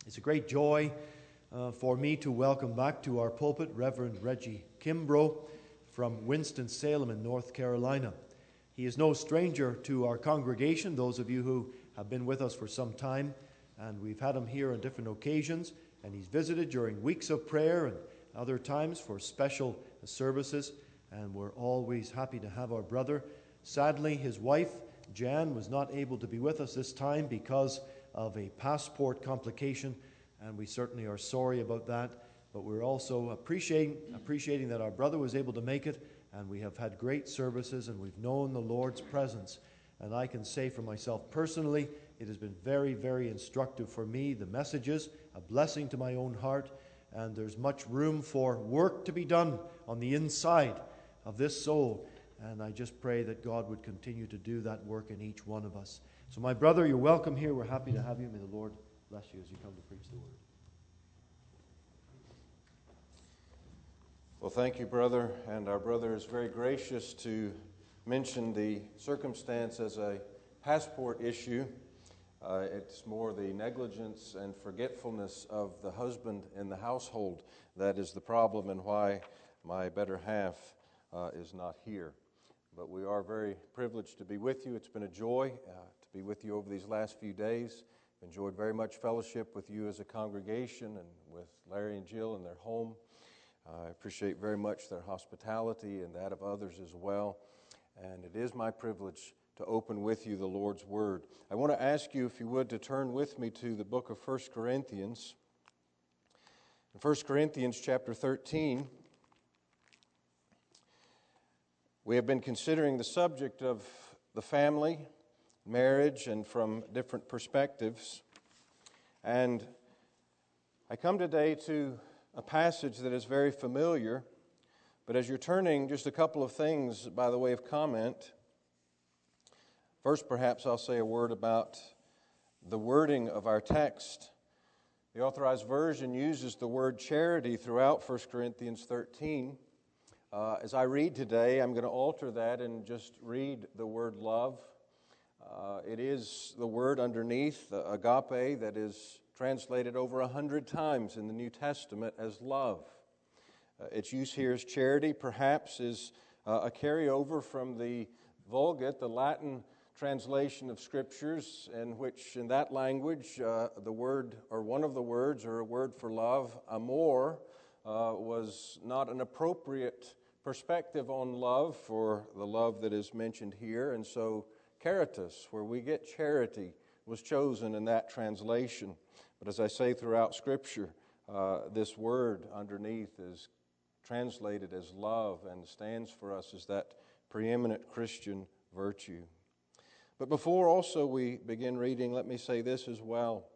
It's a great joy for me to welcome back to our pulpit Reverend Reggie Kimbrough from Winston-Salem in North Carolina. He is no stranger to our congregation, those of you who have been with us for some time, and we've had him here on different occasions, and he's visited during weeks of prayer and other times for special services, and we're always happy to have our brother. Sadly, his wife, Jan, was not able to be with us this time because of a passport complication, and we certainly are sorry about that, but we're also appreciating that our brother was able to make it, and we have had great services, and we've known the Lord's presence. And I can say for myself personally, it has been very, very instructive for me. The messages, a blessing to my own heart, and there's much room for work to be done on the inside of this soul, and I just pray that God would continue to do that work in each one of us. So my brother, you're welcome here. We're happy to have you. May the Lord bless you as you come to preach the word. Well, thank you, brother. And our brother is very gracious to mention the circumstance as a passport issue. It's more the negligence and forgetfulness of the husband in the household that is the problem, and why my better half is not here. But we are very privileged to be with you. It's been a joy to be with you over these last few days. Enjoyed very much fellowship with you as a congregation and with Larry and Jill in their home. I appreciate very much their hospitality and that of others as well. And it is my privilege to open with you the Lord's Word. I want to ask you, if you would, to turn with me to the book of 1 Corinthians. In 1 Corinthians chapter 13, we have been considering the subject of the family, marriage, and from different perspectives. And I come today to a passage that is very familiar, but as you're turning, just a couple of things by the way of comment. First, perhaps I'll say a word about the wording of our text. The Authorized Version uses the word charity throughout 1 Corinthians 13. As I read today, I'm going to alter that and just read the word love. It is the word underneath, agape, that is translated over 100 times in the New Testament as love. Its use here as charity perhaps is a carryover from the Vulgate, the Latin translation of Scriptures, in which in that language the word, or one of the words, or a word for love, amor, was not an appropriate perspective on love for the love that is mentioned here, and so caritas, where we get charity, was chosen in that translation. But as I say throughout Scripture, this word underneath is translated as love and stands for us as that preeminent Christian virtue. But before also we begin reading, let me say this as well.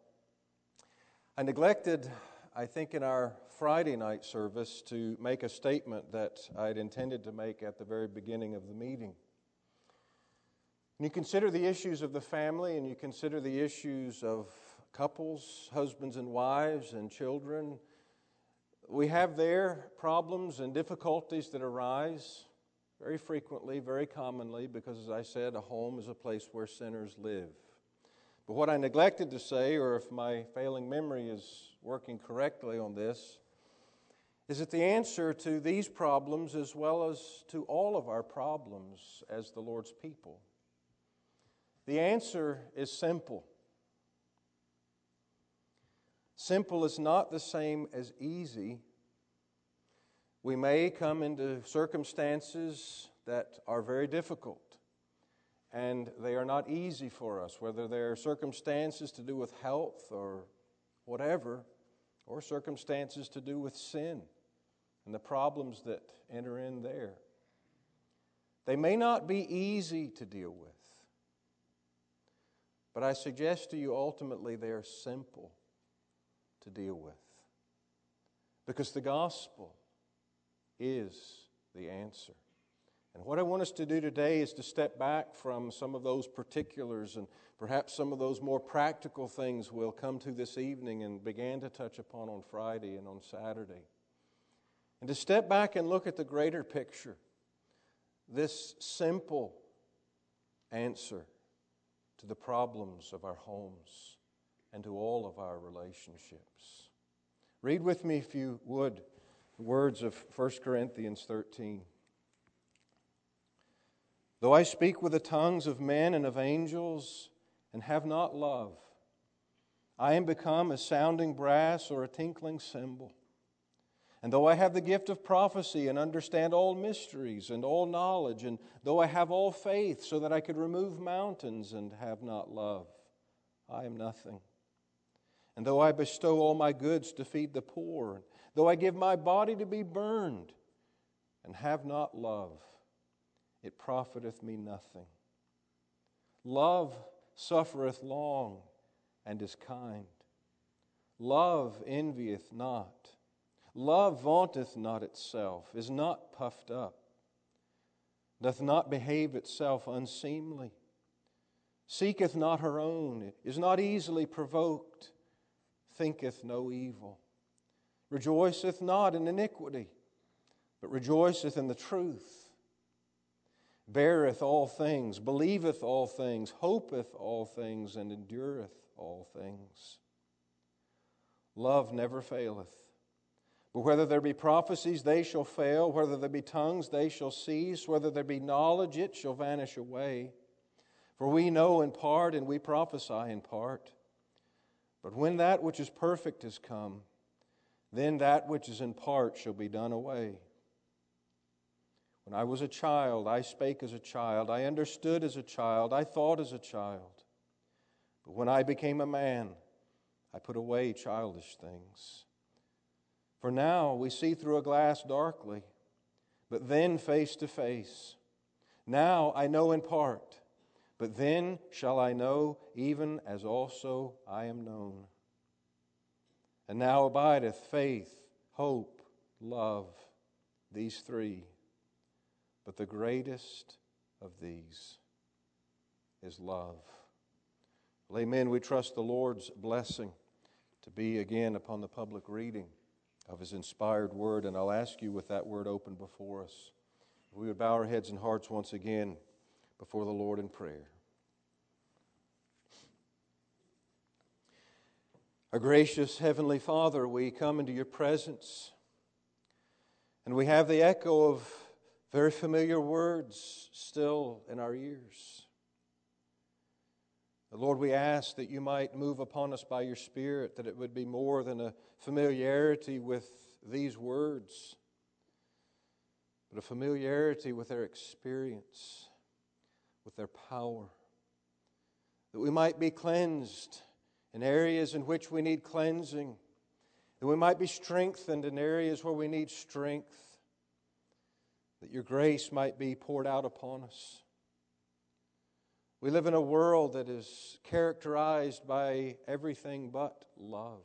I neglected, I think, in our Friday night service to make a statement that I had intended to make at the very beginning of the meeting. When you consider the issues of the family and you consider the issues of couples, husbands and wives and children, we have there problems and difficulties that arise very frequently, very commonly, because as I said, a home is a place where sinners live. But what I neglected to say, or if my failing memory is working correctly on this, is that the answer to these problems, as well as to all of our problems as the Lord's people, the answer is simple. Simple is not the same as easy. We may come into circumstances that are very difficult, and they are not easy for us, whether they're circumstances to do with health or whatever, or circumstances to do with sin and the problems that enter in there. They may not be easy to deal with, but I suggest to you ultimately they are simple to deal with, because the gospel is the answer. And what I want us to do today is to step back from some of those particulars, and perhaps some of those more practical things we'll come to this evening and began to touch upon on Friday and on Saturday. And to step back and look at the greater picture, this simple answer to the problems of our homes and to all of our relationships. Read with me, if you would, the words of 1 Corinthians 13. Though I speak with the tongues of men and of angels and have not love, I am become a sounding brass or a tinkling cymbal. And though I have the gift of prophecy and understand all mysteries and all knowledge, and though I have all faith so that I could remove mountains and have not love, I am nothing. And though I bestow all my goods to feed the poor, though I give my body to be burned and have not love, it profiteth me nothing. Love suffereth long and is kind. Love envieth not. Love vaunteth not itself, is not puffed up, doth not behave itself unseemly, seeketh not her own, is not easily provoked, thinketh no evil, rejoiceth not in iniquity, but rejoiceth in the truth, beareth all things, believeth all things, hopeth all things, and endureth all things. Love never faileth. But whether there be prophecies, they shall fail. Whether there be tongues, they shall cease. Whether there be knowledge, it shall vanish away. For we know in part, and we prophesy in part. But when that which is perfect is come, then that which is in part shall be done away. When I was a child, I spake as a child. I understood as a child. I thought as a child. But when I became a man, I put away childish things. For now we see through a glass darkly, but then face to face. Now I know in part, but then shall I know even as also I am known. And now abideth faith, hope, love, these three. But the greatest of these is love. Well, amen. We trust the Lord's blessing to be again upon the public reading of His inspired word. And I'll ask you with that word open before us, if we would bow our heads and hearts once again before the Lord in prayer. Our gracious Heavenly Father, we come into Your presence, and we have the echo of very familiar words still in our ears. Lord, we ask that You might move upon us by Your Spirit, that it would be more than a familiarity with these words, but a familiarity with their experience, with their power, that we might be cleansed in areas in which we need cleansing, that we might be strengthened in areas where we need strength, that Your grace might be poured out upon us. We live in a world that is characterized by everything but love.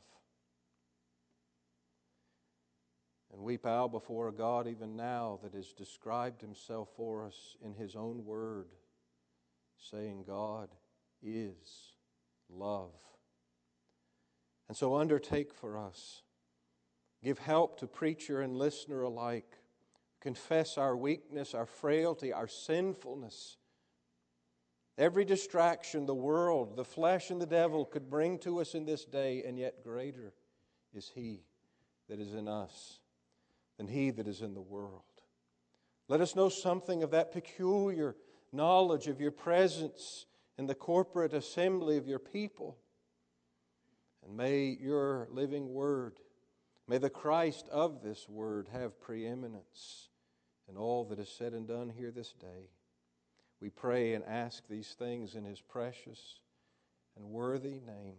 And we bow before a God even now that has described Himself for us in His own word, saying God is love. And so undertake for us. Give help to preacher and listener alike. Confess our weakness, our frailty, our sinfulness. Every distraction the world, the flesh, and the devil could bring to us in this day, and yet greater is He that is in us than he that is in the world. Let us know something of that peculiar knowledge of Your presence in the corporate assembly of Your people. And may Your living word, may the Christ of this word have preeminence in all that is said and done here this day. We pray and ask these things in His precious and worthy name.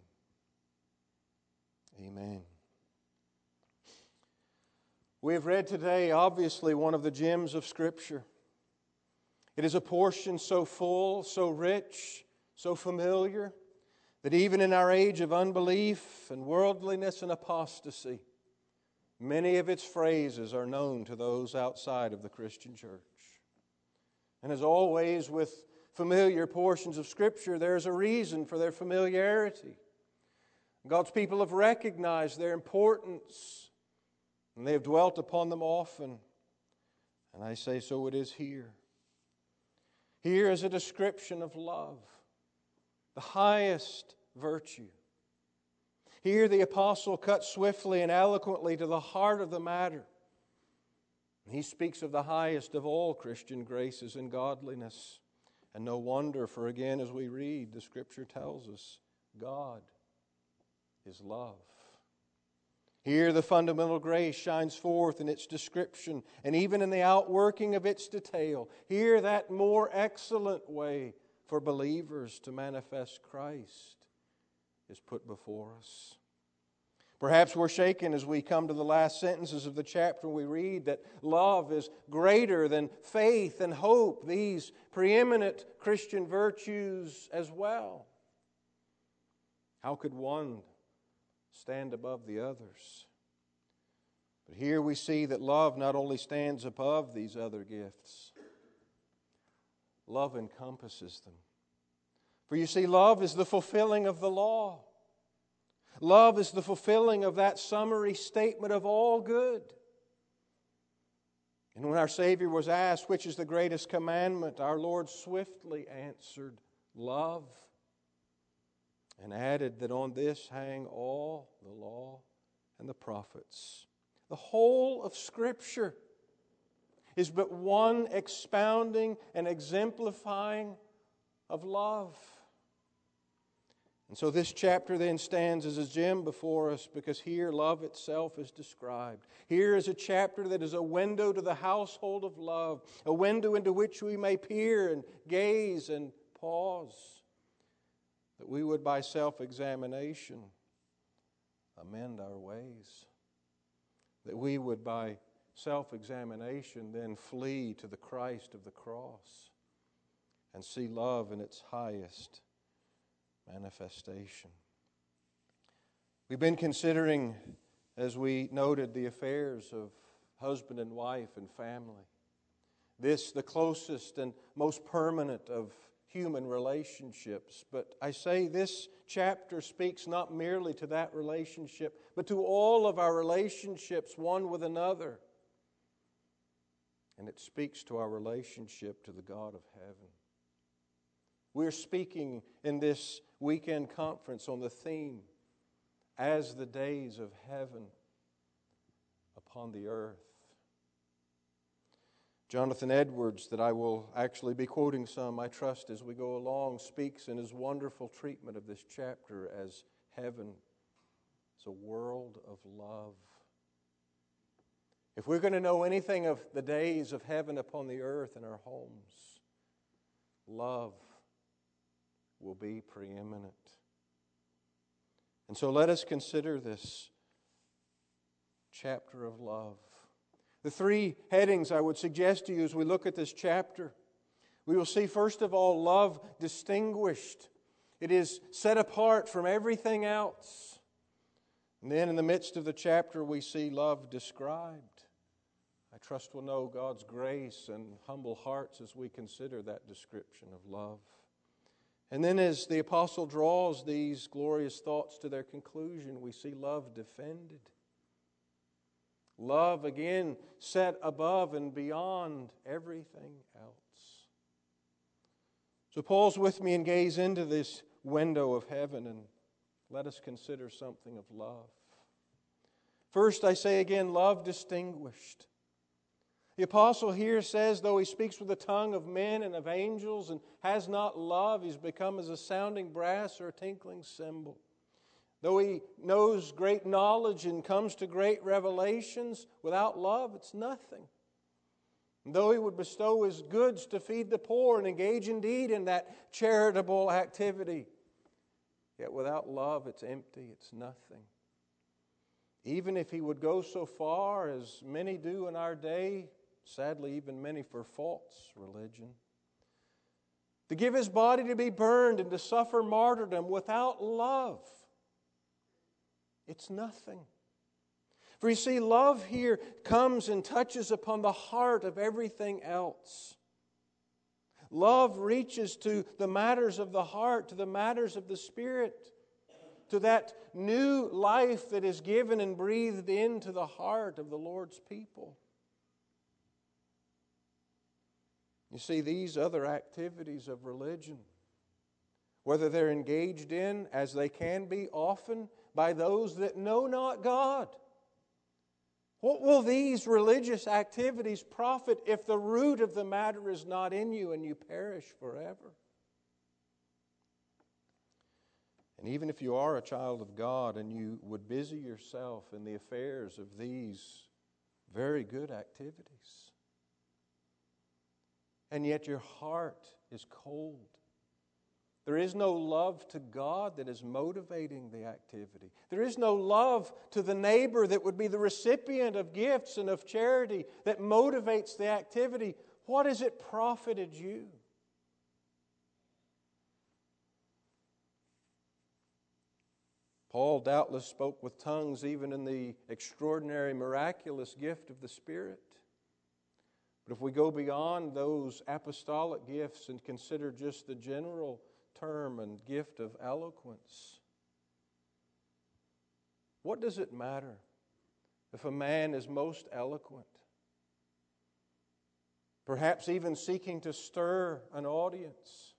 Amen. We have read today, obviously, one of the gems of Scripture. It is a portion so full, so rich, so familiar, that even in our age of unbelief and worldliness and apostasy, many of its phrases are known to those outside of the Christian church. And as always with familiar portions of Scripture, there's a reason for their familiarity. God's people have recognized their importance, and they have dwelt upon them often. And I say so it is here. Here is a description of love, the highest virtue, Here the apostle cuts swiftly and eloquently to the heart of the matter. He speaks of the highest of all Christian graces and godliness. And no wonder, for again, as we read, the Scripture tells us, God is love. Here the fundamental grace shines forth in its description and even in the outworking of its detail. Here that more excellent way for believers to manifest Christ is put before us. Perhaps we're shaken as we come to the last sentences of the chapter. We read that love is greater than faith and hope, these preeminent Christian virtues as well. How could one stand above the others? But here we see that love not only stands above these other gifts, love encompasses them. For you see, love is the fulfilling of the law. Love is the fulfilling of that summary statement of all good. And when our Savior was asked, which is the greatest commandment, our Lord swiftly answered, love, and added that on this hang all the law and the prophets. The whole of Scripture is but one expounding and exemplifying of love. And so this chapter then stands as a gem before us because here love itself is described. Here is a chapter that is a window to the household of love, a window into which we may peer and gaze and pause, that we would by self-examination amend our ways, that we would by self-examination then flee to the Christ of the cross and see love in its highest manifestation. We've been considering, as we noted, the affairs of husband and wife and family. This, the closest and most permanent of human relationships. But I say this chapter speaks not merely to that relationship, but to all of our relationships one with another. And it speaks to our relationship to the God of heaven. We're speaking in this weekend conference on the theme, as the days of heaven upon the earth. Jonathan Edwards, that I will actually be quoting some, I trust, as we go along, speaks in his wonderful treatment of this chapter as heaven is a world of love. If we're going to know anything of the days of heaven upon the earth in our homes, love will be preeminent. And so let us consider this chapter of love. The three headings I would suggest to you as we look at this chapter. We will see, first of all, love distinguished. It is set apart from everything else. And then in the midst of the chapter, we see love described. I trust we'll know God's grace and humble hearts as we consider that description of love. And then as the apostle draws these glorious thoughts to their conclusion, we see love defended. Love, again, set above and beyond everything else. So Paul's with me and gaze into this window of heaven, and let us consider something of love. First, I say again, love distinguished. The apostle here says, though he speaks with the tongue of men and of angels and has not love, he's become as a sounding brass or a tinkling cymbal. Though he knows great knowledge and comes to great revelations, without love, it's nothing. And though he would bestow his goods to feed the poor and engage indeed in that charitable activity, yet without love, it's empty, it's nothing. Even if he would go so far, as many do in our day, sadly even many for false religion, to give his body to be burned and to suffer martyrdom, without love, it's nothing. For you see, love here comes and touches upon the heart of everything else. Love reaches to the matters of the heart, to the matters of the Spirit, to that new life that is given and breathed into the heart of the Lord's people. You see, these other activities of religion, whether they're engaged in, as they can be often, by those that know not God. What will these religious activities profit if the root of the matter is not in you and you perish forever? And even if you are a child of God and you would busy yourself in the affairs of these very good activities, and yet your heart is cold, there is no love to God that is motivating the activity. There is no love to the neighbor that would be the recipient of gifts and of charity that motivates the activity. What has it profited you? Paul doubtless spoke with tongues even in the extraordinary, miraculous gift of the Spirit. But if we go beyond those apostolic gifts and consider just the general term and gift of eloquence, what does it matter if a man is most eloquent, perhaps even seeking to stir an audience,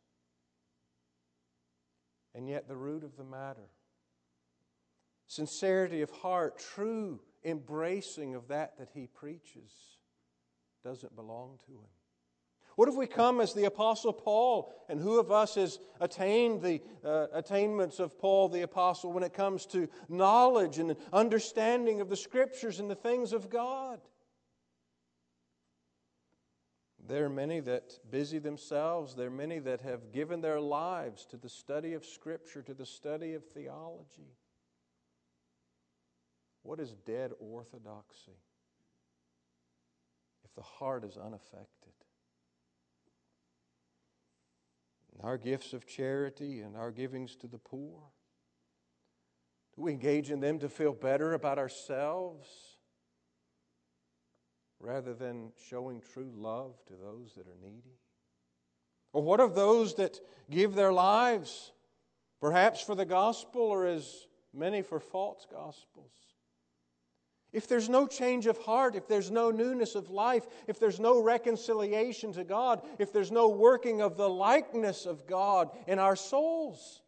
and yet the root of the matter, sincerity of heart, true embracing of that he preaches, doesn't belong to him? What if we come as the Apostle Paul, and who of us has attained the attainments of Paul the Apostle when it comes to knowledge and understanding of the Scriptures and the things of God? There are many that busy themselves. There are many that have given their lives to the study of Scripture, to the study of theology. What is dead orthodoxy if the heart is unaffected? Our gifts of charity and our givings to the poor, do we engage in them to feel better about ourselves rather than showing true love to those that are needy? Or what of those that give their lives perhaps for the gospel, or as many for false gospels? If there's no change of heart, if there's no newness of life, if there's no reconciliation to God, if there's no working of the likeness of God in our souls,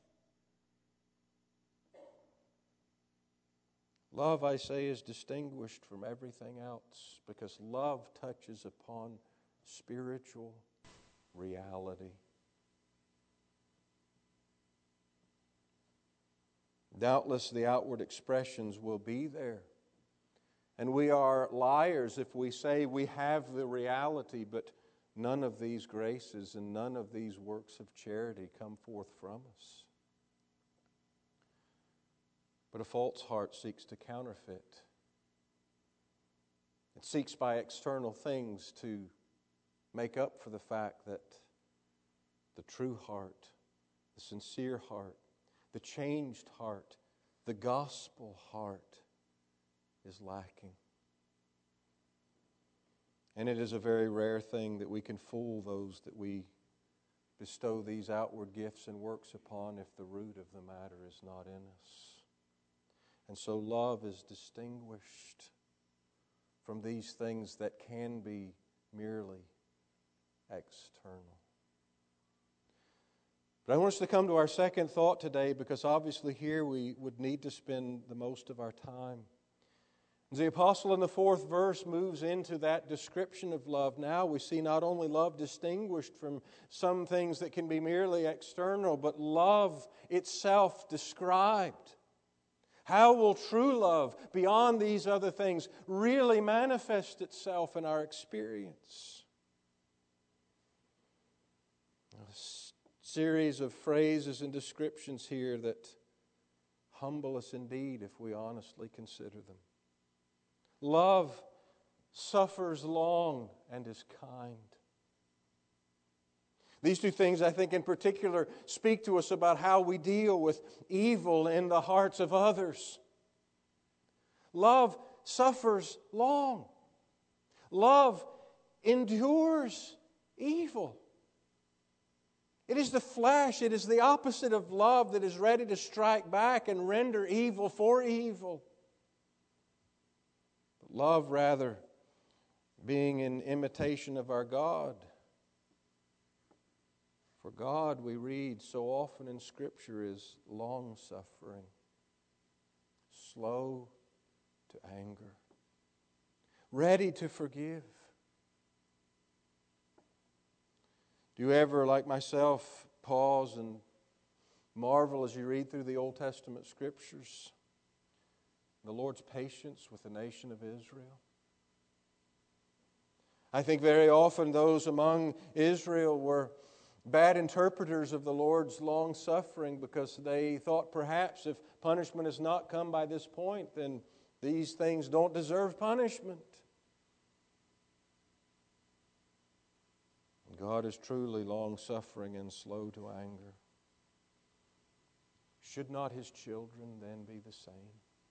love, I say, is distinguished from everything else because love touches upon spiritual reality. Doubtless the outward expressions will be there. And we are liars if we say we have the reality, but none of these graces and none of these works of charity come forth from us. But a false heart seeks to counterfeit. It seeks by external things to make up for the fact that the true heart, the sincere heart, the changed heart, the gospel heart is lacking. And it is a very rare thing that we can fool those that we bestow these outward gifts and works upon if the root of the matter is not in us. And so love is distinguished from these things that can be merely external. But I want us to come to our second thought today, because obviously here we would need to spend the most of our time. The apostle in the 4th verse moves into that description of love. Now we see not only love distinguished from some things that can be merely external, but love itself described. How will true love, beyond these other things, really manifest itself in our experience? A series of phrases and descriptions here that humble us indeed if we honestly consider them. Love suffers long and is kind. These two things, I think, in particular, speak to us about how we deal with evil in the hearts of others. Love suffers long. Love endures evil. It is the flesh, it is the opposite of love that is ready to strike back and render evil for evil. Love, rather, being in imitation of our God. For God, we read so often in Scripture, is long-suffering. slow to anger, ready to forgive. Do you ever, like myself, pause and marvel as you read through the Old Testament Scriptures, the Lord's patience with the nation of Israel? I think very often those among Israel were bad interpreters of the Lord's long suffering because they thought perhaps if punishment has not come by this point, then these things don't deserve punishment. God is truly long-suffering and slow to anger. Should not His children then be the same?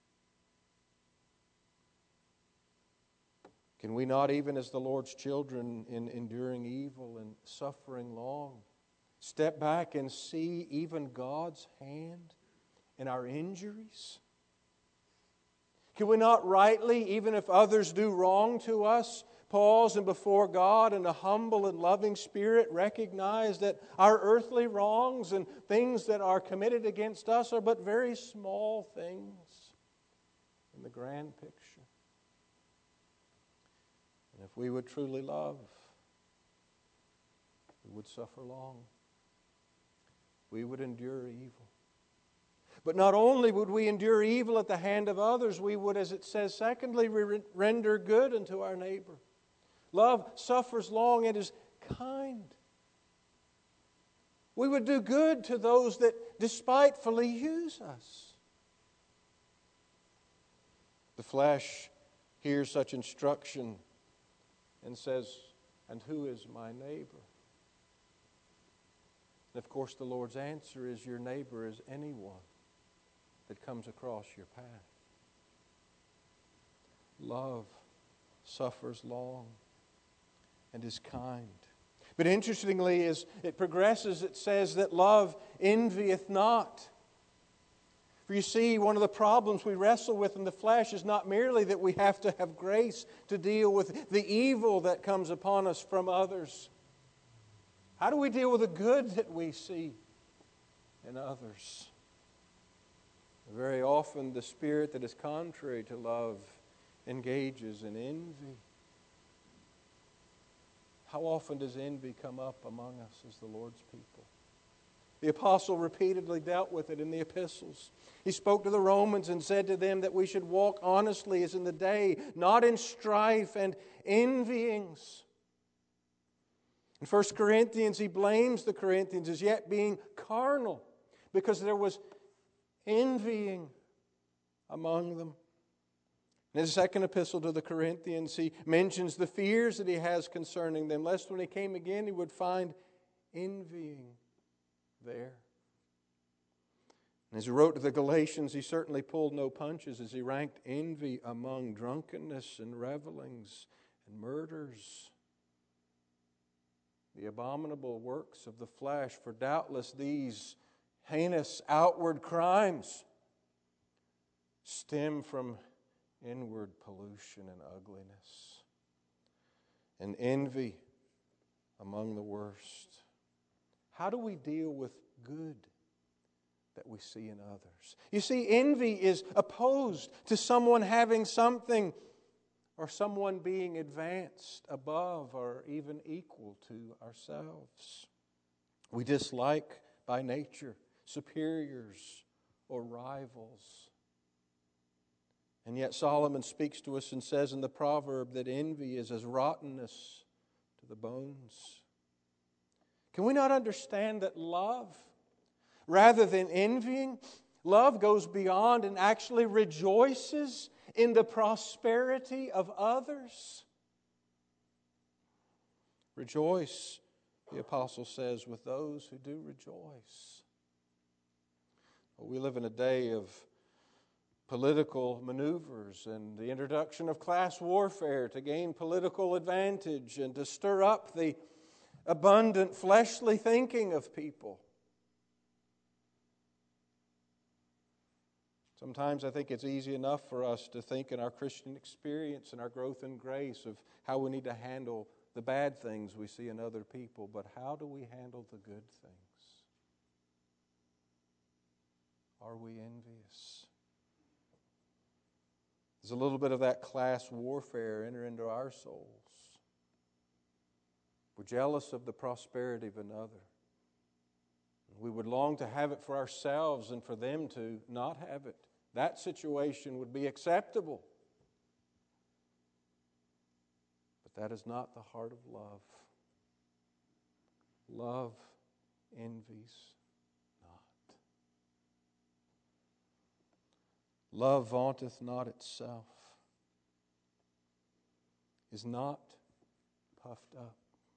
Can we not, even as the Lord's children, in enduring evil and suffering long, step back and see even God's hand in our injuries? Can we not rightly, even if others do wrong to us, pause and before God in a humble and loving spirit recognize that our earthly wrongs and things that are committed against us are but very small things in the grand picture? And if we would truly love, we would suffer long. We would endure evil. But not only would we endure evil at the hand of others, we would, as it says, secondly, render good unto our neighbor. Love suffers long and is kind. We would do good to those that despitefully use us. The flesh hears such instruction and says, "And who is my neighbor?" And of course, the Lord's answer is, your neighbor is anyone that comes across your path. Love suffers long and is kind. But interestingly, as it progresses, it says that love envieth not. For you see, one of the problems we wrestle with in the flesh is not merely that we have to have grace to deal with the evil that comes upon us from others. How do we deal with the good that we see in others? Very often the spirit that is contrary to love engages in envy. How often does envy come up among us as the Lord's people? The apostle repeatedly dealt with it in the epistles. He spoke to the Romans and said to them that we should walk honestly as in the day, not in strife and envyings. In 1 Corinthians, he blames the Corinthians as yet being carnal because there was envying among them. In his second epistle to the Corinthians, he mentions the fears that he has concerning them, lest when he came again he would find envying there. And as he wrote to the Galatians, he certainly pulled no punches as he ranked envy among drunkenness and revelings and murders, the abominable works of the flesh. For doubtless these heinous outward crimes stem from inward pollution and ugliness, and envy among the worst. How do we deal with good that we see in others? You see, envy is opposed to someone having something or someone being advanced above or even equal to ourselves. We dislike by nature superiors or rivals. And yet Solomon speaks to us and says in the proverb that envy is as rottenness to the bones. Can we not understand that love, rather than envying, love goes beyond and actually rejoices in the prosperity of others? Rejoice, the apostle says, with those who do rejoice. We live in a day of political maneuvers and the introduction of class warfare to gain political advantage and to stir up the abundant fleshly thinking of people. Sometimes I think it's easy enough for us to think in our Christian experience and our growth in grace of how we need to handle the bad things we see in other people, but how do we handle the good things? Are we envious? Does a little bit of that class warfare enter into our souls? We're jealous of the prosperity of another. We would long to have it for ourselves and for them to not have it. That situation would be acceptable. But that is not the heart of love. Love envies not. Love vaunteth not itself, is not puffed up.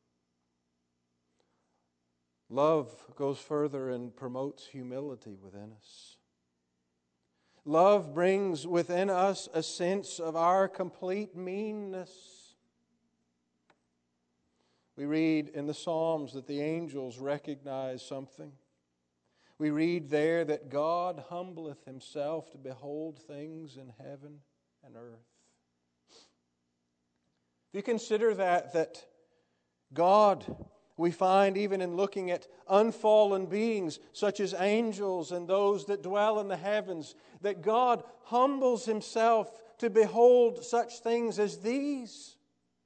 Love goes further and promotes humility within us. Love brings within us a sense of our complete meanness. We read in the Psalms that the angels recognize something. We read there that God humbleth Himself to behold things in heaven and earth. If you consider that God, we find even in looking at unfallen beings such as angels and those that dwell in the heavens, that God humbles Himself to behold such things as these.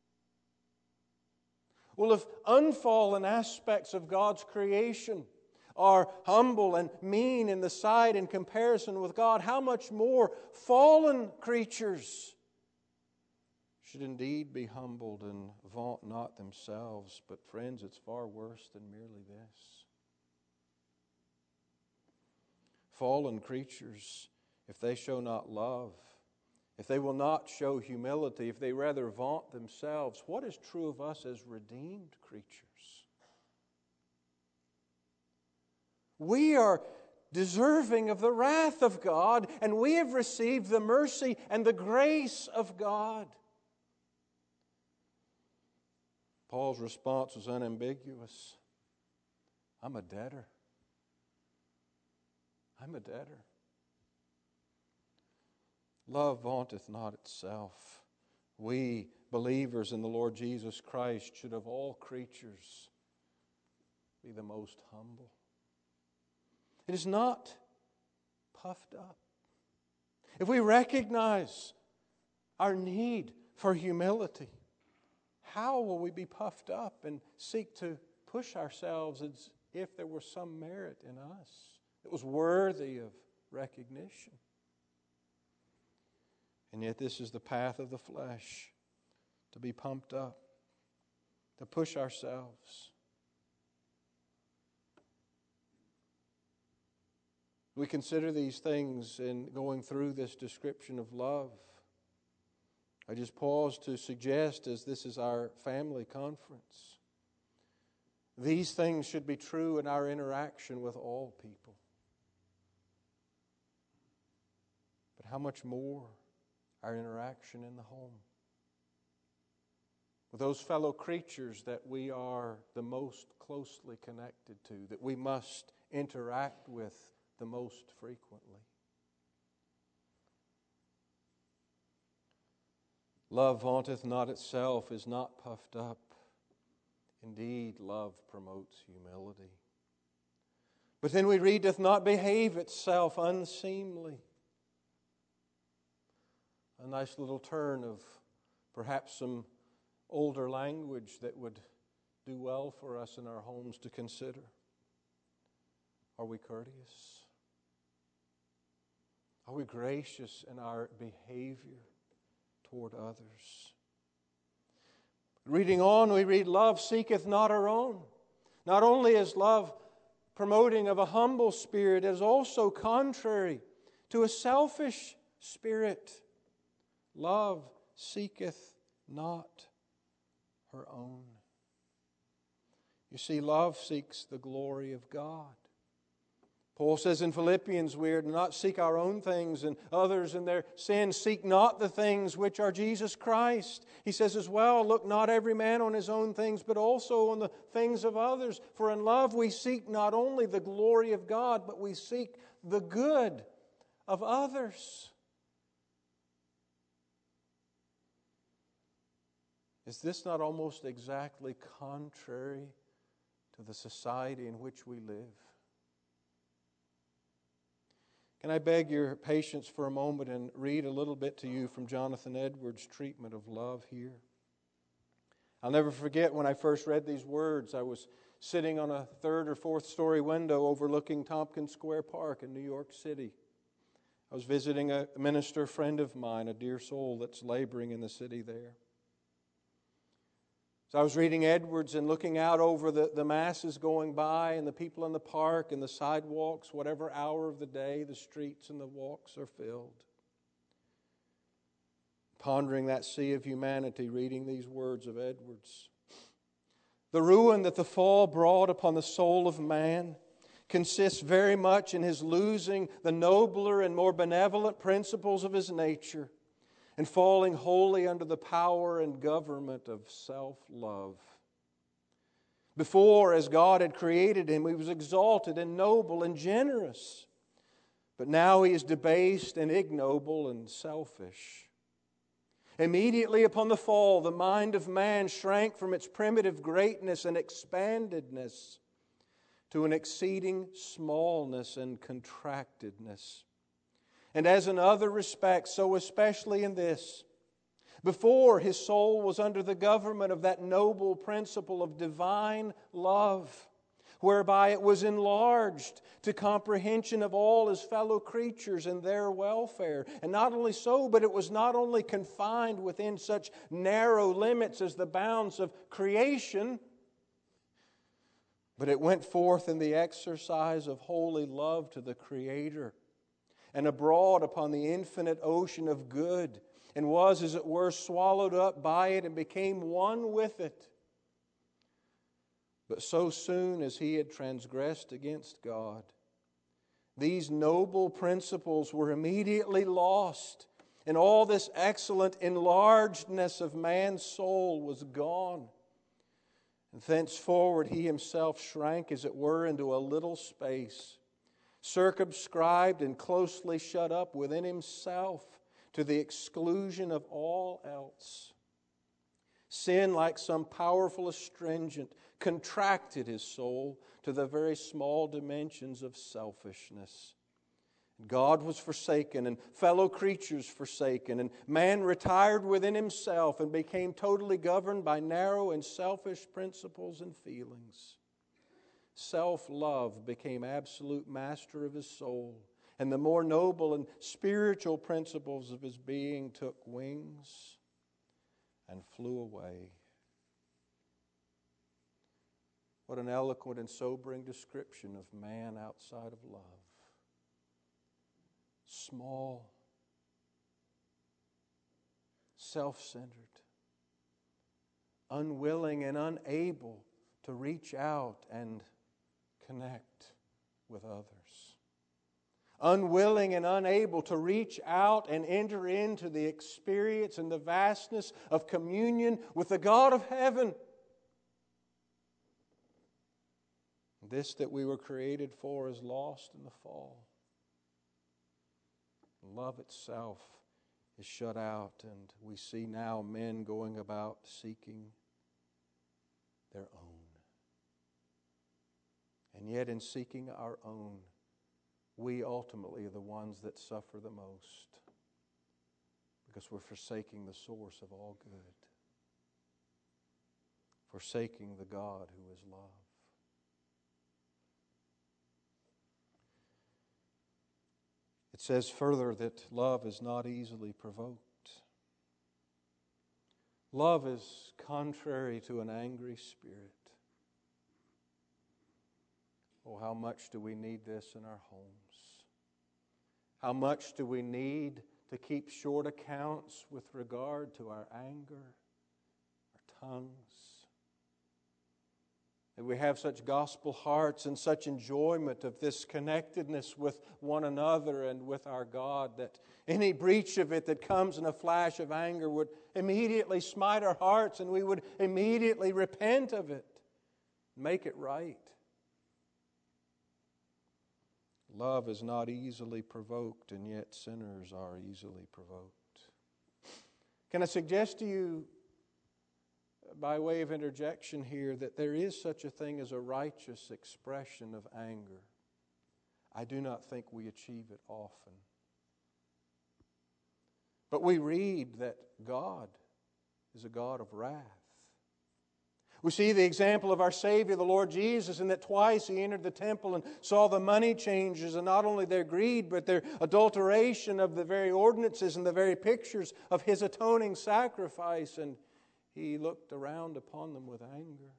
Well, if unfallen aspects of God's creation are humble and mean in the sight in comparison with God, how much more fallen creatures should indeed be humbled and vaunt not themselves. But friends, it's far worse than merely this. Fallen creatures, if they show not love, if they will not show humility, if they rather vaunt themselves, what is true of us as redeemed creatures? We are deserving of the wrath of God, and we have received the mercy and the grace of God. Paul's response was unambiguous. I'm a debtor. I'm a debtor. Love vaunteth not itself. We, believers in the Lord Jesus Christ, should of all creatures be the most humble. It is not puffed up. If we recognize our need for humility, how will we be puffed up and seek to push ourselves as if there were some merit in us that was worthy of recognition? And yet this is the path of the flesh, to be pumped up, to push ourselves. We consider these things in going through this description of love. I just pause to suggest, as this is our family conference, these things should be true in our interaction with all people. But how much more our interaction in the home, with those fellow creatures that we are the most closely connected to, that we must interact with the most frequently. Love vaunteth not itself, is not puffed up. Indeed, love promotes humility. But then we read, doth not behave itself unseemly. A nice little turn of perhaps some older language that would do well for us in our homes to consider. Are we courteous? Are we gracious in our behavior toward others? Reading on, we read, love seeketh not her own. Not only is love promoting of a humble spirit, it is also contrary to a selfish spirit. Love seeketh not her own. You see, love seeks the glory of God. Paul says in Philippians, we are to not seek our own things, and others in their sin seek not the things which are Jesus Christ. He says as well, look not every man on his own things, but also on the things of others. For in love we seek not only the glory of God, but we seek the good of others. Is this not almost exactly contrary to the society in which we live? Can I beg your patience for a moment and read a little bit to you from Jonathan Edwards' treatment of love here? I'll never forget when I first read these words. I was sitting on a third or fourth story window overlooking Tompkins Square Park in New York City. I was visiting a minister friend of mine, a dear soul that's laboring in the city there. So I was reading Edwards and looking out over the masses going by and the people in the park and the sidewalks, whatever hour of the day, the streets and the walks are filled. Pondering that sea of humanity, reading these words of Edwards. The ruin that the fall brought upon the soul of man consists very much in his losing the nobler and more benevolent principles of his nature and falling wholly under the power and government of self-love. Before, as God had created him, he was exalted and noble and generous. But now he is debased and ignoble and selfish. Immediately upon the fall, the mind of man shrank from its primitive greatness and expandedness to an exceeding smallness and contractedness. And as in other respects, so especially in this, before his soul was under the government of that noble principle of divine love, whereby it was enlarged to comprehension of all his fellow creatures and their welfare. And not only so, but it was not only confined within such narrow limits as the bounds of creation, but it went forth in the exercise of holy love to the Creator and abroad upon the infinite ocean of good, and was, as it were, swallowed up by it and became one with it. But so soon as he had transgressed against God, these noble principles were immediately lost, and all this excellent enlargedness of man's soul was gone. And thenceforward he himself shrank, as it were, into a little space, circumscribed and closely shut up within himself to the exclusion of all else. Sin, like some powerful astringent, contracted his soul to the very small dimensions of selfishness. God was forsaken and fellow creatures forsaken, and man retired within himself and became totally governed by narrow and selfish principles and feelings. Self-love became absolute master of his soul, and the more noble and spiritual principles of his being took wings and flew away. What an eloquent and sobering description of man outside of love. Small, self-centered, unwilling and unable to reach out and connect with others. Unwilling and unable to reach out and enter into the experience and the vastness of communion with the God of heaven. This that we were created for is lost in the fall. Love itself is shut out, and we see now men going about seeking their own. And yet in seeking our own, we ultimately are the ones that suffer the most, because we're forsaking the source of all good, forsaking the God who is love. It says further that love is not easily provoked. Love is contrary to an angry spirit. Oh, how much do we need this in our homes? How much do we need to keep short accounts with regard to our anger, our tongues? That we have such gospel hearts and such enjoyment of this connectedness with one another and with our God, that any breach of it that comes in a flash of anger would immediately smite our hearts, and we would immediately repent of it, make it right. Love is not easily provoked, and yet sinners are easily provoked. Can I suggest to you, by way of interjection here, that there is such a thing as a righteous expression of anger. I do not think we achieve it often. But we read that God is a God of wrath. We see the example of our Savior, the Lord Jesus, in that twice He entered the temple and saw the money changers, and not only their greed, but their adulteration of the very ordinances and the very pictures of His atoning sacrifice, and He looked around upon them with anger.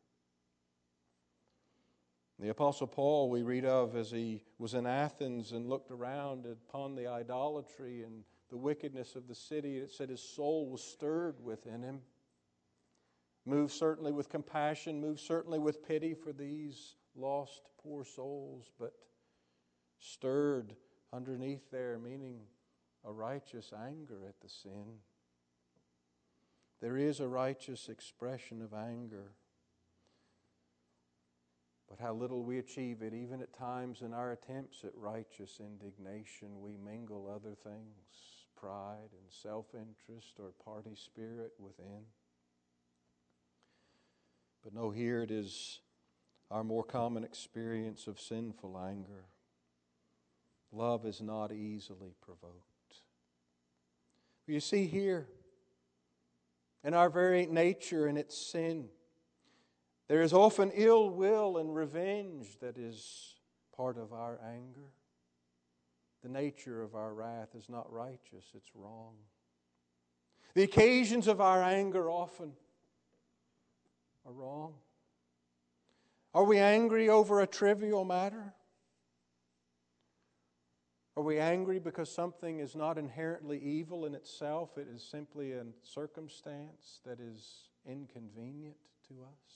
The Apostle Paul we read of as he was in Athens and looked around upon the idolatry and the wickedness of the city. It said his soul was stirred within him. Moved certainly with compassion, moved certainly with pity for these lost poor souls, but stirred underneath there, meaning a righteous anger at the sin. There is a righteous expression of anger. But how little we achieve it, even at times in our attempts at righteous indignation, we mingle other things, pride and self-interest or party spirit within. But no, here it is our more common experience of sinful anger. Love is not easily provoked. You see here, in our very nature and its sin, there is often ill will and revenge that is part of our anger. The nature of our wrath is not righteous, it's wrong. The occasions of our anger often are wrong. Are we angry over a trivial matter? Are we angry because something is not inherently evil in itself? It is simply a circumstance that is inconvenient to us?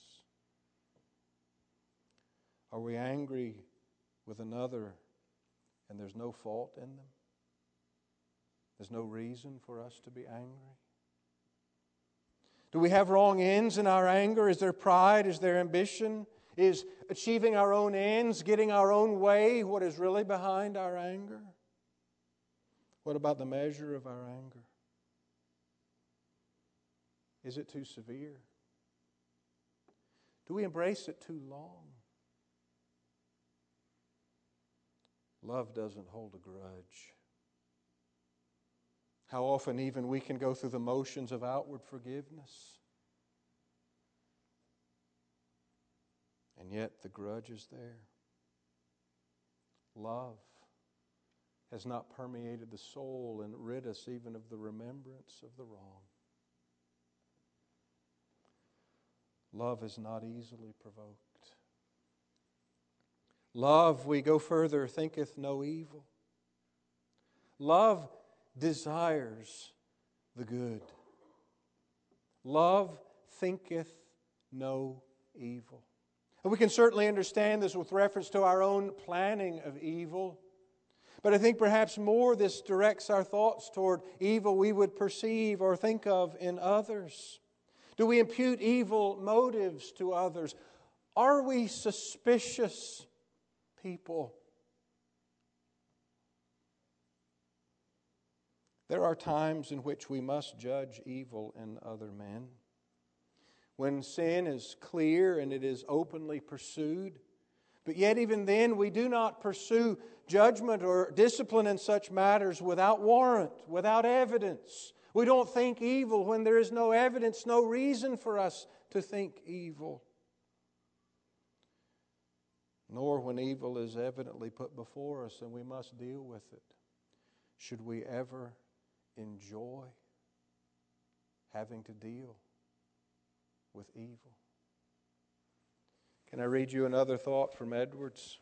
Are we angry with another and there's no fault in them? There's no reason for us to be angry? Do we have wrong ends in our anger? Is there pride? Is there ambition? Is achieving our own ends, getting our own way, what is really behind our anger? What about the measure of our anger? Is it too severe? Do we embrace it too long? Love doesn't hold a grudge. How often even we can go through the motions of outward forgiveness, and yet the grudge is there. Love has not permeated the soul and rid us even of the remembrance of the wrong. Love is not easily provoked. Love, we go further, thinketh no evil. Love desires the good. Love thinketh no evil. And we can certainly understand this with reference to our own planning of evil. But I think perhaps more this directs our thoughts toward evil we would perceive or think of in others. Do we impute evil motives to others? Are we suspicious people? There are times in which we must judge evil in other men. When sin is clear and it is openly pursued. But yet even then we do not pursue judgment or discipline in such matters without warrant, without evidence. We don't think evil when there is no evidence, no reason for us to think evil. Nor when evil is evidently put before us and we must deal with it, should we ever enjoy having to deal with evil. Can I read you another thought from Edwards?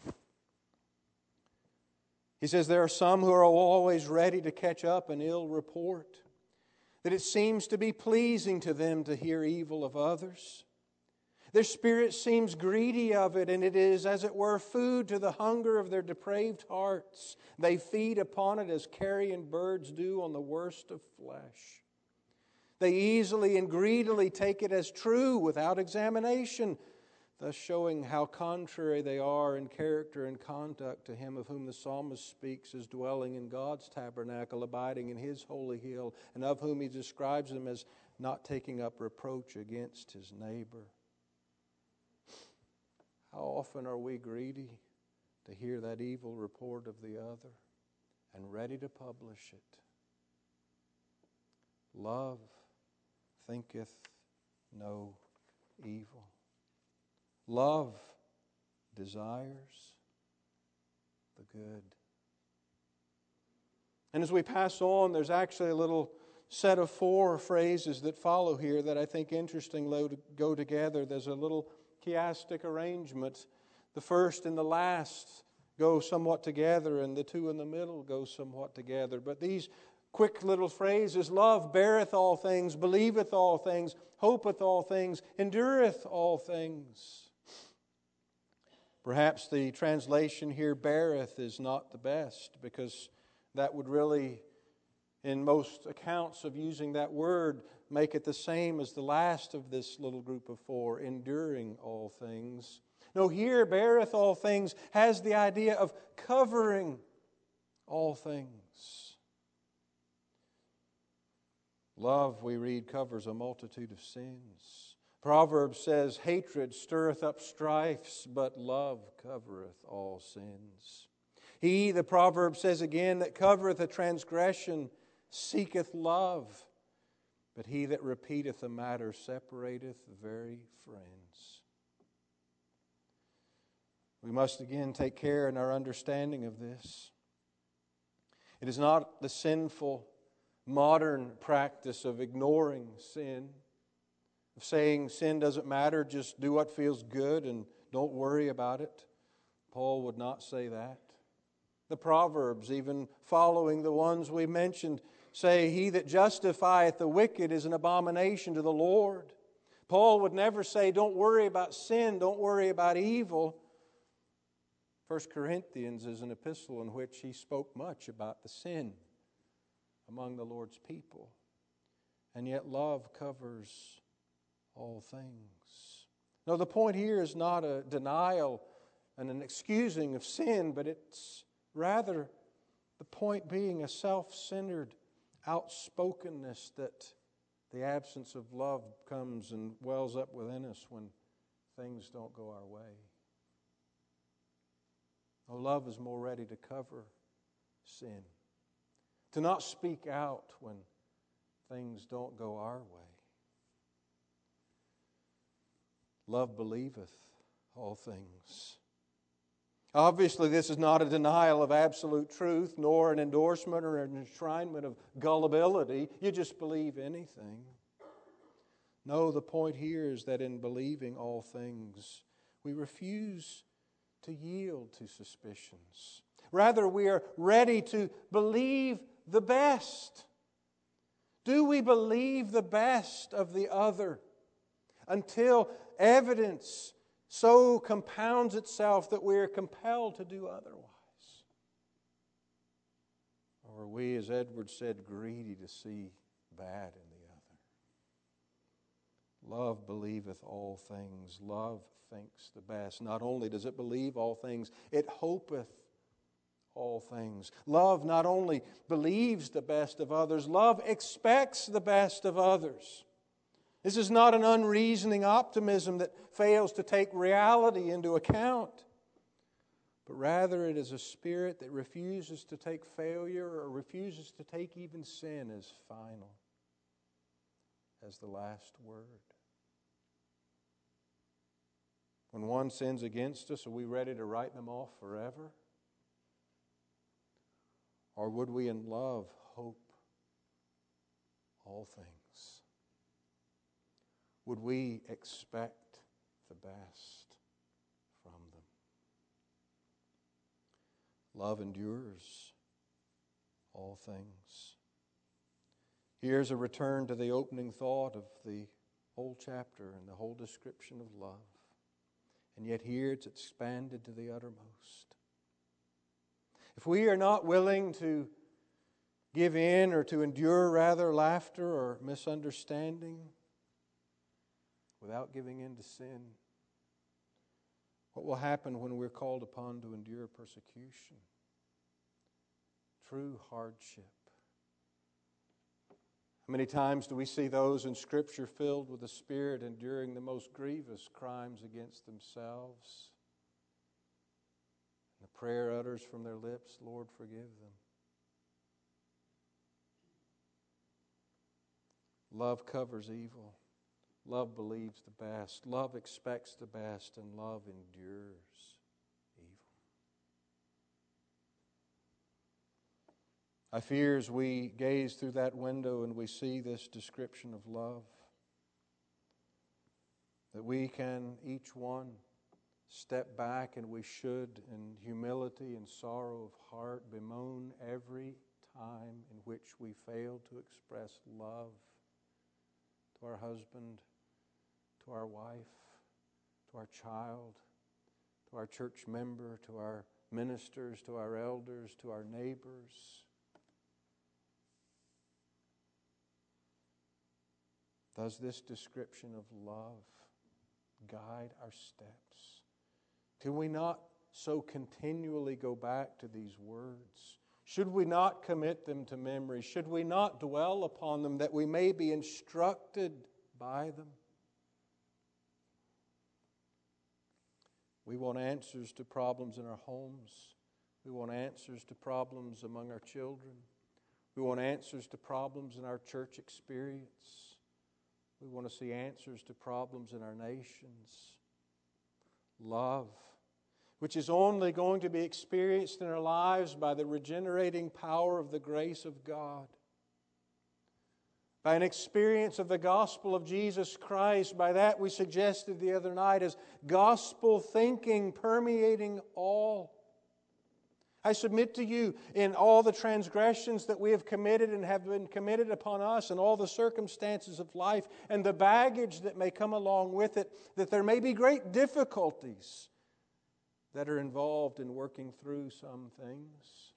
He says, there are some who are always ready to catch up an ill report, that it seems to be pleasing to them to hear evil of others. Their spirit seems greedy of it, and it is, as it were, food to the hunger of their depraved hearts. They feed upon it as carrion birds do on the worst of flesh. They easily and greedily take it as true without examination, thus showing how contrary they are in character and conduct to him of whom the psalmist speaks as dwelling in God's tabernacle, abiding in His holy hill, and of whom he describes them as not taking up reproach against his neighbor. How often are we greedy to hear that evil report of the other and ready to publish it. Love thinketh no evil. Love desires the good. And as we pass on, there's actually a little set of 4 phrases that follow here that I think interestingly go together. There's a little chiastic arrangement. The first and the last go somewhat together, and the 2 in the middle go somewhat together. But these quick little phrases, love beareth all things, believeth all things, hopeth all things, endureth all things. Perhaps the translation here, beareth, is not the best, because that would really, in most accounts of using that word, make it the same as the last of this little group of 4, enduring all things. No, here, beareth all things has the idea of covering all things. Love, we read, covers a multitude of sins. Proverbs says, hatred stirreth up strifes, but love covereth all sins. He, the proverb says again, that covereth a transgression seeketh love, but he that repeateth a matter separateth very friends. We must again take care in our understanding of this. It is not the sinful modern practice of ignoring sin, of saying sin doesn't matter, just do what feels good and don't worry about it. Paul would not say that. The Proverbs, even following the ones we mentioned, say, he that justifieth the wicked is an abomination to the Lord. Paul would never say, don't worry about sin, don't worry about evil. 1 Corinthians is an epistle in which he spoke much about the sin among the Lord's people. And yet love covers all things. No, the point here is not a denial and an excusing of sin, but it's rather the point being a self-centered outspokenness that the absence of love comes and wells up within us when things don't go our way. Oh, love is more ready to cover sin, to not speak out when things don't go our way. Love believeth all things. Obviously, this is not a denial of absolute truth, nor an endorsement or an enshrinement of gullibility. You just believe anything. No, the point here is that in believing all things, we refuse to yield to suspicions. Rather, we are ready to believe the best. Do we believe the best of the other until evidence so compounds itself that we are compelled to do otherwise? Or are we, as Edward said, greedy to see bad in the other? Love believeth all things. Love thinks the best. Not only does it believe all things, it hopeth all things. Love not only believes the best of others, love expects the best of others. This is not an unreasoning optimism that fails to take reality into account, but rather it is a spirit that refuses to take failure or refuses to take even sin as final, as the last word. When one sins against us, are we ready to write them off forever? Or would we in love hope all things? Would we expect the best from them? Love endures all things. Here's a return to the opening thought of the whole chapter and the whole description of love. And yet here it's expanded to the uttermost. If we are not willing to give in or to endure rather laughter or misunderstanding without giving in to sin, what will happen when we're called upon to endure persecution? True hardship. How many times do we see those in Scripture filled with the Spirit enduring the most grievous crimes against themselves? In the prayer utters from their lips, Lord, forgive them. Love covers evil. Love believes the best. Love expects the best. And love endures evil. I fear as we gaze through that window and we see this description of love, that we can, each one, step back, and we should, in humility and sorrow of heart, bemoan every time in which we fail to express love to our husband, to our wife, to our child, to our church member, to our ministers, to our elders, to our neighbors. Does this description of love guide our steps? Can we not so continually go back to these words? Should we not commit them to memory? Should we not dwell upon them that we may be instructed by them? We want answers to problems in our homes. We want answers to problems among our children. We want answers to problems in our church experience. We want to see answers to problems in our nations. Love, which is only going to be experienced in our lives by the regenerating power of the grace of God. By an experience of the gospel of Jesus Christ. By that we suggested the other night as gospel thinking permeating all. I submit to you, in all the transgressions that we have committed and have been committed upon us, and all the circumstances of life and the baggage that may come along with it, that there may be great difficulties that are involved in working through some things.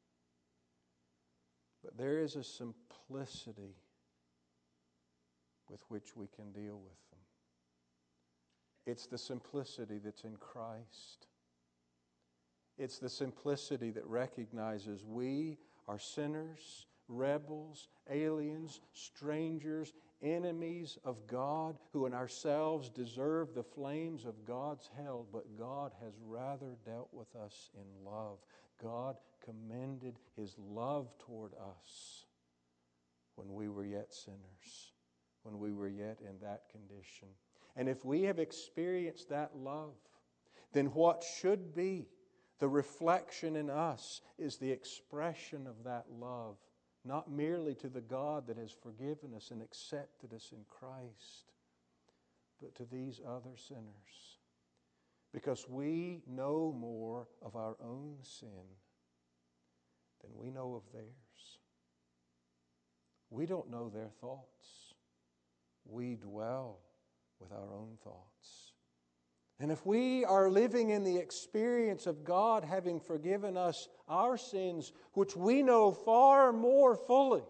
But there is a simplicity with which we can deal with them. It's the simplicity that's in Christ. It's the simplicity that recognizes we are sinners, rebels, aliens, strangers, enemies of God, who in ourselves deserve the flames of God's hell, but God has rather dealt with us in love. God commended His love toward us when we were yet sinners, when we were yet in that condition. And if we have experienced that love, then what should be the reflection in us is the expression of that love, not merely to the God that has forgiven us and accepted us in Christ, but to these other sinners. Because we know more of our own sin than we know of theirs. We don't know their thoughts. We dwell with our own thoughts. And if we are living in the experience of God having forgiven us our sins, which we know far more fully,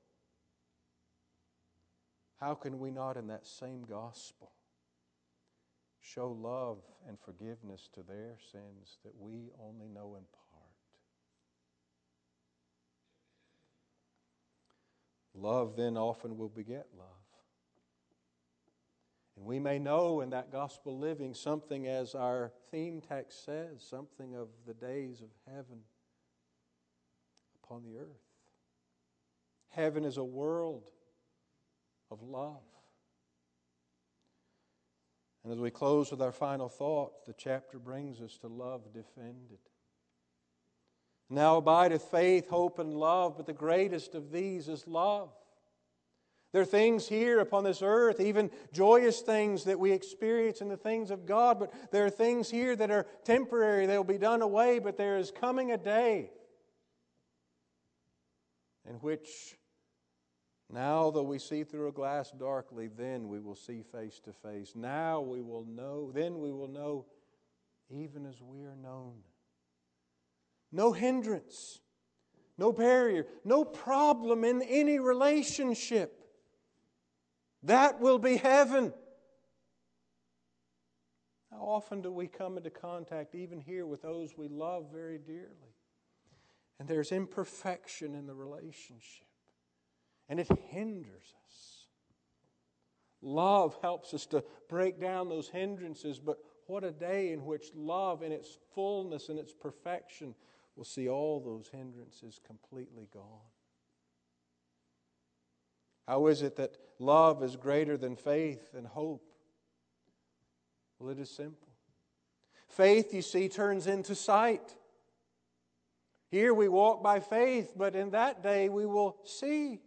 how can we not in that same gospel show love and forgiveness to their sins that we only know in part? Love then often will beget love. And we may know in that gospel living something, as our theme text says, something of the days of heaven upon the earth. Heaven is a world of love. And as we close with our final thought, the chapter brings us to love defended. Now abideth faith, hope, and love, but the greatest of these is love. There are things here upon this earth, even joyous things that we experience in the things of God, but there are things here that are temporary. They'll be done away, but there is coming a day in which, now though we see through a glass darkly, then we will see face to face. Now we will know, then we will know even as we are known. No hindrance, no barrier, no problem in any relationship. That will be heaven. How often do we come into contact, even here, with those we love very dearly? And there's imperfection in the relationship. And it hinders us. Love helps us to break down those hindrances, but what a day in which love in its fullness and its perfection will see all those hindrances completely gone. How is it that love is greater than faith and hope? Well, it is simple. Faith, you see, turns into sight. Here we walk by faith, but in that day we will see.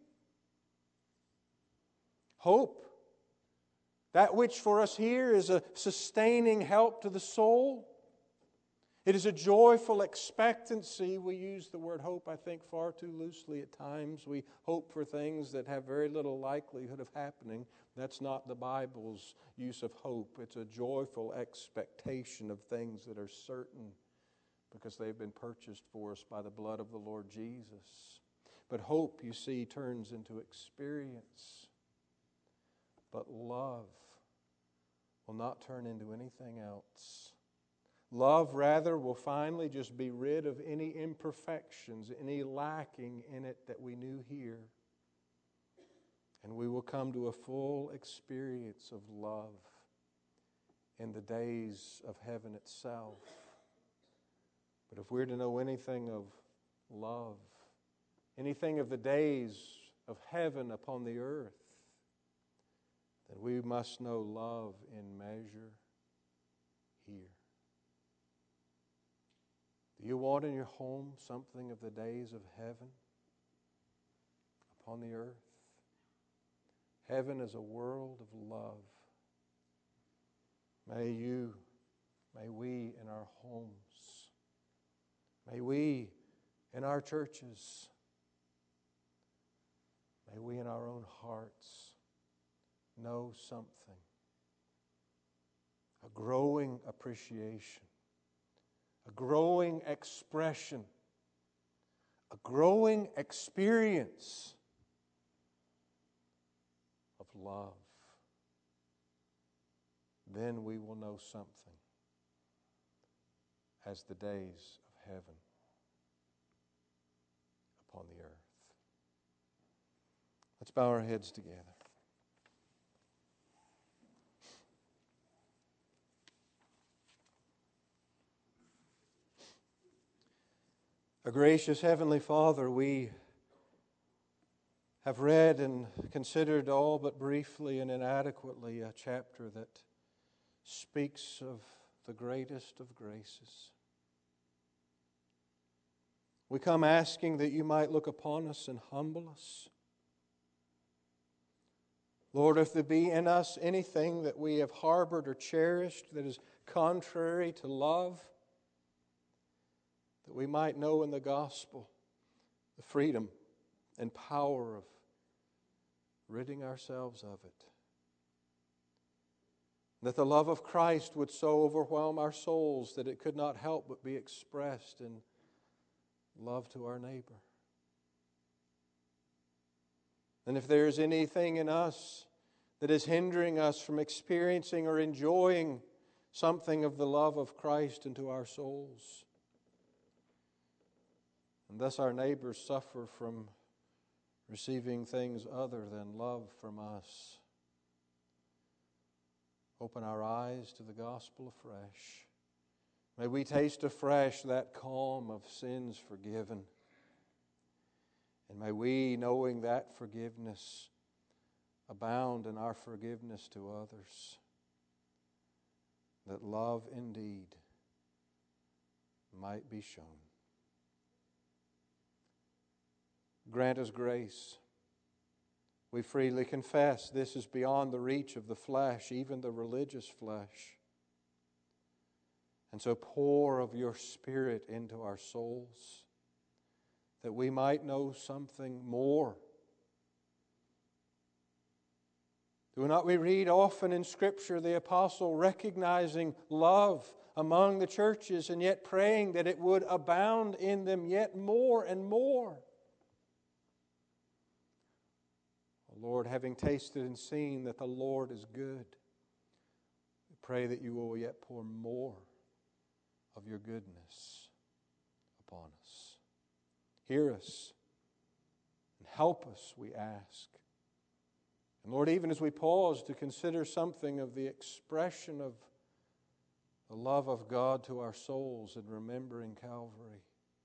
Hope, that which for us here is a sustaining help to the soul. It is a joyful expectancy. We use the word hope, I think, far too loosely at times. We hope for things that have very little likelihood of happening. That's not the Bible's use of hope. It's a joyful expectation of things that are certain because they've been purchased for us by the blood of the Lord Jesus. But hope, you see, turns into experience. But love will not turn into anything else. Love, rather, will finally just be rid of any imperfections, any lacking in it that we knew here. And we will come to a full experience of love in the days of heaven itself. But if we're to know anything of love, anything of the days of heaven upon the earth, then we must know love in measure here. Do you want in your home something of the days of heaven upon the earth? Heaven is a world of love. May we in our homes, may we in our churches, may we in our own hearts know something, a growing appreciation, a growing expression, a growing experience of love. Then we will know something as the days of heaven upon the earth. Let's bow our heads together. Our gracious Heavenly Father, we have read and considered all but briefly and inadequately a chapter that speaks of the greatest of graces. We come asking that you might look upon us and humble us. Lord, if there be in us anything that we have harbored or cherished that is contrary to love, that we might know in the gospel the freedom and power of ridding ourselves of it. That the love of Christ would so overwhelm our souls that it could not help but be expressed in love to our neighbor. And if there is anything in us that is hindering us from experiencing or enjoying something of the love of Christ into our souls, and thus our neighbors suffer from receiving things other than love from us, open our eyes to the gospel afresh. May we taste afresh that calm of sins forgiven. And may we, knowing that forgiveness, abound in our forgiveness to others, that love indeed might be shown. Grant us grace. We freely confess this is beyond the reach of the flesh, even the religious flesh. And so pour of your Spirit into our souls, that we might know something more. Do not we read often in Scripture the apostle recognizing love among the churches and yet praying that it would abound in them yet more and more? Lord, having tasted and seen that the Lord is good, we pray that you will yet pour more of your goodness upon us. Hear us and help us, we ask. And Lord, even as we pause to consider something of the expression of the love of God to our souls in remembering Calvary.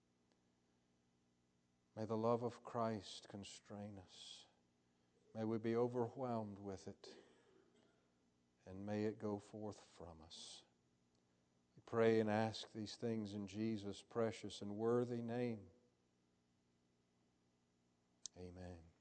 May the love of Christ constrain us. May we be overwhelmed with it, and may it go forth from us. We pray and ask these things in Jesus' precious and worthy name. Amen.